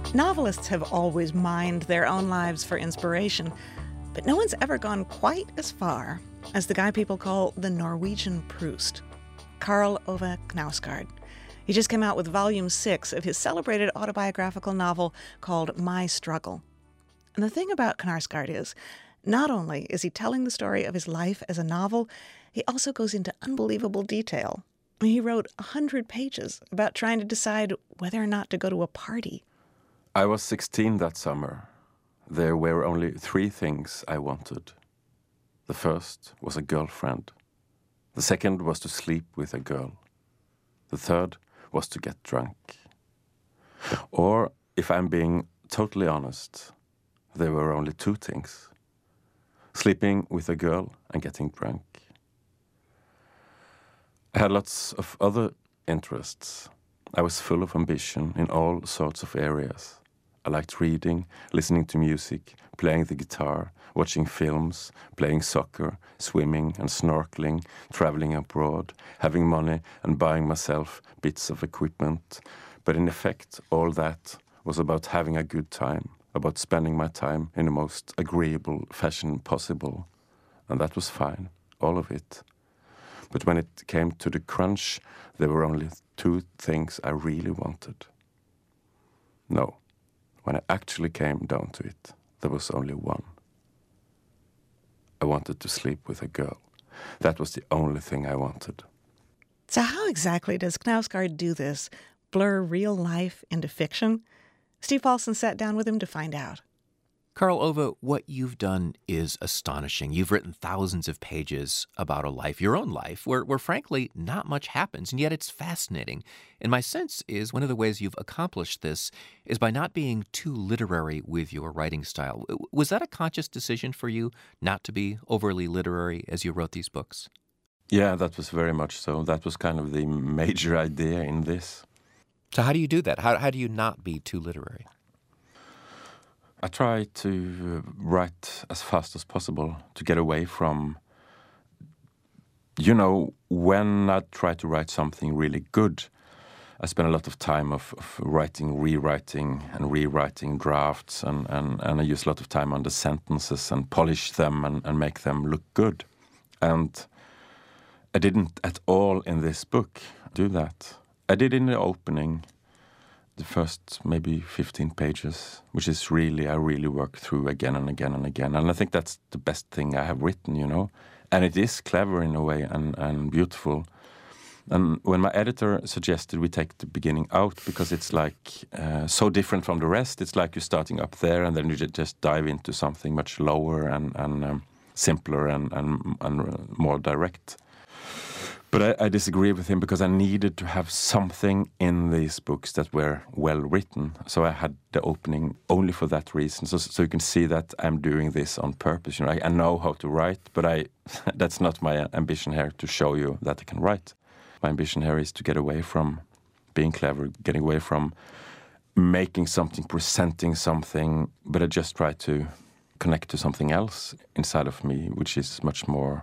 Novelists have always mined their own lives for inspiration, but no one's ever gone quite as far as the guy people call the Norwegian Proust, Karl Ove Knausgaard. He just came out with Volume 6 of his celebrated autobiographical novel called My Struggle. And the thing about Knausgaard is, not only is he telling the story of his life as a novel, he also goes into unbelievable detail. He wrote 100 pages about trying to decide whether or not to go to a party. I was 16 that summer. There were only 3 things I wanted. The first was a girlfriend. The second was to sleep with a girl. The third was to get drunk. Or, if I'm being totally honest, there were only 2 things. Sleeping with a girl and getting drunk. I had lots of other interests. I was full of ambition in all sorts of areas. I liked reading, listening to music, playing the guitar, watching films, playing soccer, swimming and snorkeling, traveling abroad, having money and buying myself bits of equipment. But in effect, all that was about having a good time, about spending my time in the most agreeable fashion possible. And that was fine, all of it. But when it came to the crunch, there were only 2 things I really wanted. No. When I actually came down to it, there was only one. I wanted to sleep with a girl. That was the only thing I wanted. So how exactly does Knausgaard do this? Blur real life into fiction? Steve Paulson sat down with him to find out. Karl Ove, what you've done is astonishing. You've written thousands of pages about a life, your own life, where frankly not much happens, and yet it's fascinating. And my sense is one of the ways you've accomplished this is by not being too literary with your writing style. Was that a conscious decision for you not to be overly literary as you wrote these books? Yeah, that was very much so. That was kind of the major idea in this. So how do you do that? How do you not be too literary? I try to write as fast as possible to get away from, when I try to write something really good, I spend a lot of time of writing, rewriting and rewriting drafts and I use a lot of time on the sentences and polish them and make them look good. And I didn't at all in this book do that. I did in the opening, the first maybe 15 pages, which is I really work through again and again and again. And I think that's the best thing I have written, And it is clever in a way and beautiful. And when my editor suggested we take the beginning out because it's so different from the rest, it's like you're starting up there and then you just dive into something much lower and simpler and more direct. But I disagree with him because I needed to have something in these books that were well written. So I had the opening only for that reason. So you can see that I'm doing this on purpose. I know how to write, but that's not my ambition here to show you that I can write. My ambition here is to get away from being clever, getting away from making something, presenting something, but I just try to connect to something else inside of me, which is much more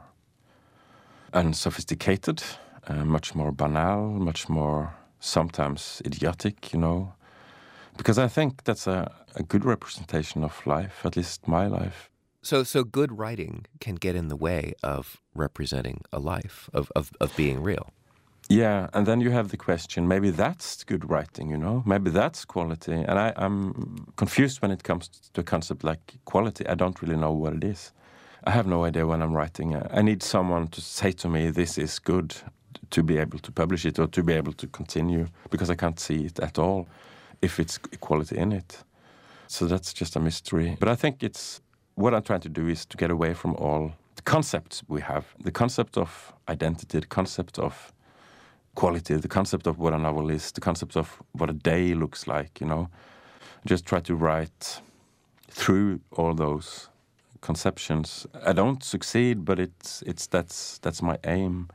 unsophisticated, much more banal, much more sometimes idiotic, because I think that's a good representation of life, at least my life. So good writing can get in the way of representing a life, of being real. Yeah, and then you have the question, maybe that's good writing, Maybe that's quality. And I'm confused when it comes to a concept like quality. I don't really know what it is. I have no idea when I'm writing. I need someone to say to me, this is good, to be able to publish it or to be able to continue, because I can't see it at all if it's quality in it. So that's just a mystery. But I think what I'm trying to do is to get away from all the concepts we have, the concept of identity, the concept of quality, the concept of what a novel is, the concept of what a day looks like, Just try to write through all those conceptions. I don't succeed, but that's my aim.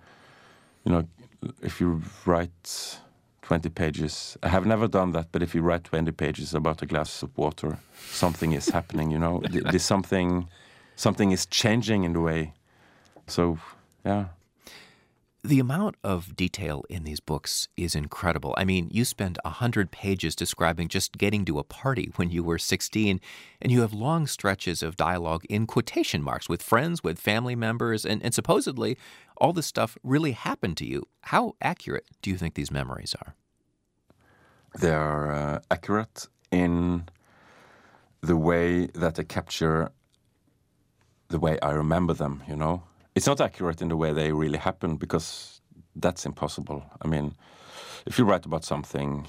If you write 20 pages, I have never done that, but if you write 20 pages about a glass of water, something is happening, There's something is changing in the way. So, yeah. The amount of detail in these books is incredible. I mean, you spend 100 pages describing just getting to a party when you were 16, and you have long stretches of dialogue in quotation marks with friends, with family members, and supposedly all this stuff really happened to you. How accurate do you think these memories are? They are accurate in the way that they capture the way I remember them, you know. It's not accurate in the way they really happen, because that's impossible. I mean, if you write about something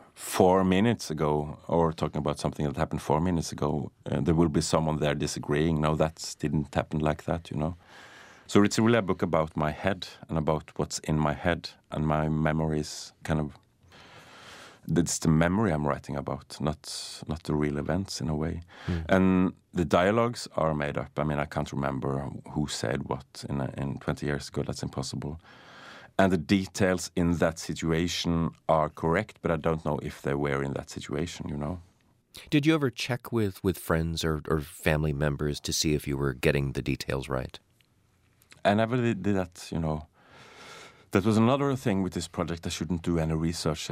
4 minutes ago, or talking about something that happened 4 minutes ago, there will be someone there disagreeing. No, that didn't happen like that, you know. So it's really a book about my head and about what's in my head, and my memories kind of... It's the memory I'm writing about, not the real events in a way. And the dialogues are made up. I mean, I can't remember who said what in 20 years ago. That's impossible. And the details in that situation are correct, but I don't know if they were in that situation, you know. Did you ever check with friends or family members to see if you were getting the details right? I never did that, you know. That was another thing with this project. I shouldn't do any research.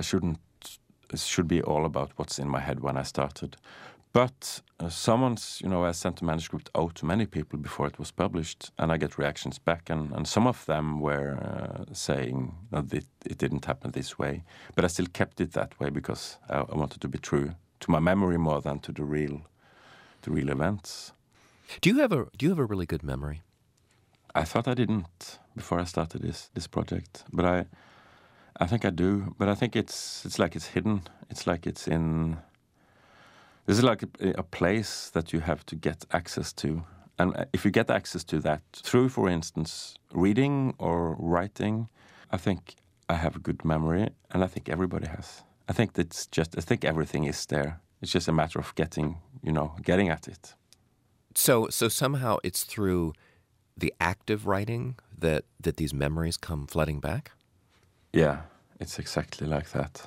It should be all about what's in my head when I started. But someone's, you know, I sent the manuscript out to many people before it was published, and I get reactions back, and some of them were saying that it didn't happen this way. But I still kept it that way because I wanted to be true to my memory more than to the real events. Do you have a really good memory? I thought I didn't before I started this project, but I think I do. But I think it's like it's hidden. It's like it's in... This is like a place that you have to get access to. And if you get access to that through, for instance, reading or writing, I think I have a good memory, and I think everybody has. I think everything is there. It's just a matter of getting at it. So somehow it's through the act of writing that these memories come flooding back? Yeah, it's exactly like that.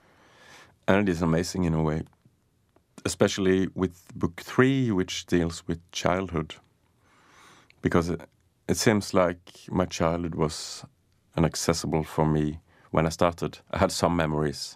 And it is amazing in a way, especially with book 3, which deals with childhood. Because it seems like my childhood was inaccessible for me when I started. I had some memories,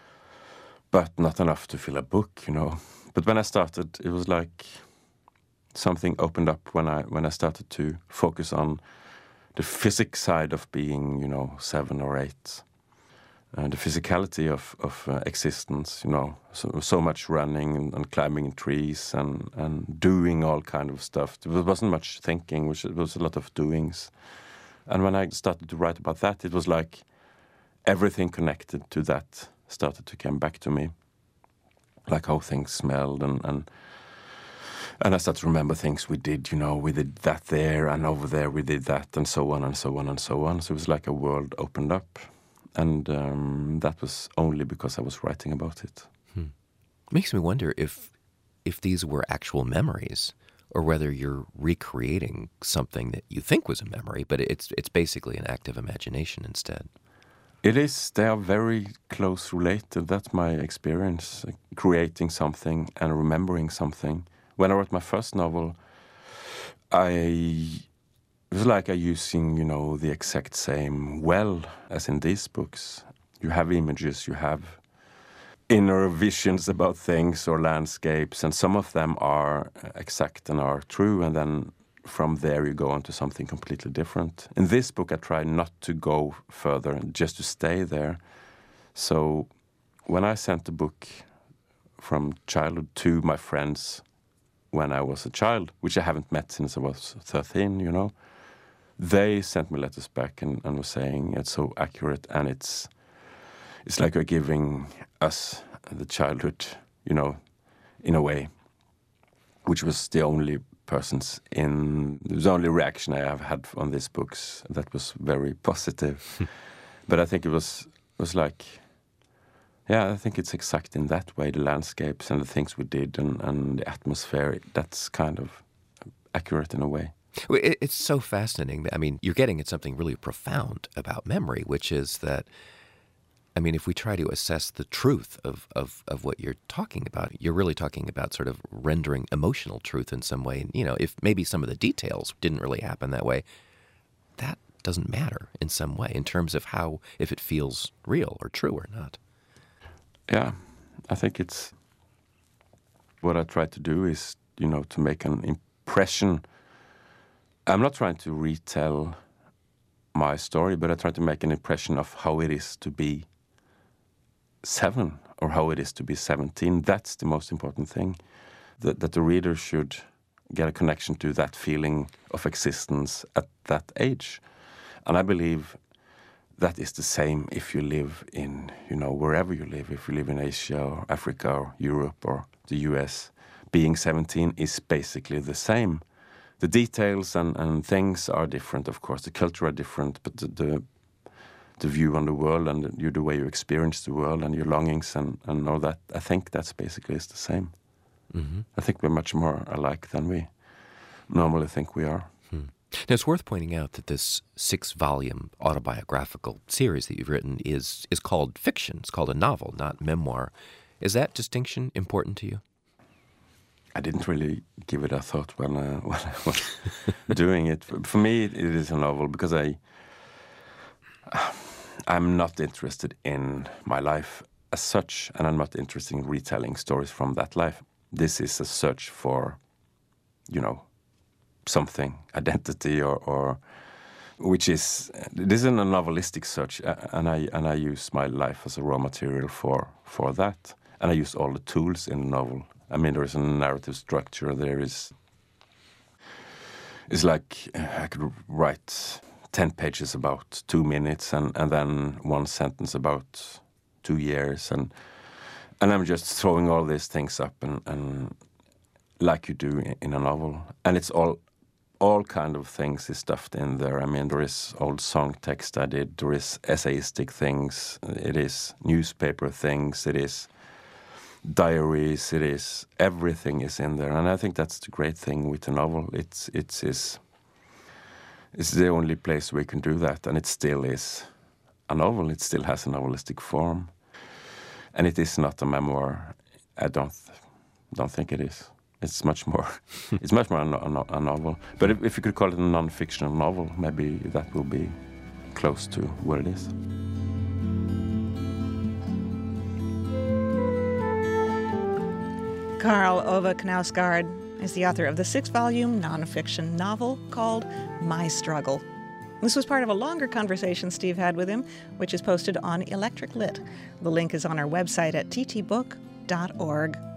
but not enough to fill a book, you know. But when I started, it was like something opened up when I started to focus on the physics side of being, 7 or 8. The physicality of existence, so much running and climbing in trees and doing all kind of stuff. There wasn't much thinking, it was a lot of doings. And when I started to write about that, it was like everything connected to that started to come back to me. Like how things smelled and I started to remember things we did, we did that there and over there we did that and so on and so on and so on. So it was like a world opened up. And that was only because I was writing about it. Makes me wonder if these were actual memories or whether you're recreating something that you think was a memory, but it's basically an act of imagination instead. It is. They are very close related. That's my experience, creating something and remembering something. When I wrote my first novel, it was like using, the exact same well as in these books. You have images, you have inner visions about things or landscapes, and some of them are exact and are true, and then from there you go on to something completely different. In this book, I try not to go further, just to stay there. So when I sent the book from childhood to my friends when I was a child, which I haven't met since I was 13, they sent me letters back and were saying it's so accurate, and it's like you're giving us the childhood, in a way, which was the only the only reaction I have had on these books that was very positive. But I think it was like, I think it's exact in that way, the landscapes and the things we did and the atmosphere, that's kind of accurate in a way. It's so fascinating. I mean, you're getting at something really profound about memory, which is that, if we try to assess the truth of what you're talking about, you're really talking about sort of rendering emotional truth in some way. And, if maybe some of the details didn't really happen that way, doesn't matter in some way in terms of how, if it feels real or true or not. Yeah, I think it's what I try to do is, to make an impression. I'm not trying to retell my story, but I try to make an impression of how it is to be 7 or how it is to be 17. That's the most important thing, that the reader should get a connection to that feeling of existence at that age. And I believe that is the same if you live in, wherever you live. If you live in Asia or Africa or Europe or the US, being 17 is basically the same. The details and things are different, of course. The culture are different, but the view on the world and the way you experience the world and your longings and all that, I think that's basically is the same. Mm-hmm. I think we're much more alike than we normally think we are. Now, it's worth pointing out that this 6-volume autobiographical series that you've written is called fiction. It's called a novel, not memoir. Is that distinction important to you? I didn't really give it a thought when I was doing it. For me, it is a novel because I'm not interested in my life as such, and I'm not interested in retelling stories from that life. This is a search for, something, identity, or which is, this is a novelistic search, and I use my life as a raw material for that, and I use all the tools in the novel. I mean, there is a narrative structure. It's like I could write 10 pages about 2 minutes, and then 1 sentence about 2 years, and I'm just throwing all these things up, and like you do in a novel, and it's all kind of things is stuffed in there. I mean, there is old song text I did, there is essayistic things, it is newspaper things, it is diaries, it is, everything is in there. And I think that's the great thing with a novel. It's the only place we can do that, and it still is a novel. It still has a novelistic form. And it is not a memoir. I don't think it is. It's much more. It's much more a novel. But if you could call it a non-fictional novel, maybe that will be close to what it is. Karl Ove Knausgaard is the author of the 6-volume non-fiction novel called My Struggle. This was part of a longer conversation Steve had with him, which is posted on Electric Lit. The link is on our website at ttbook.org.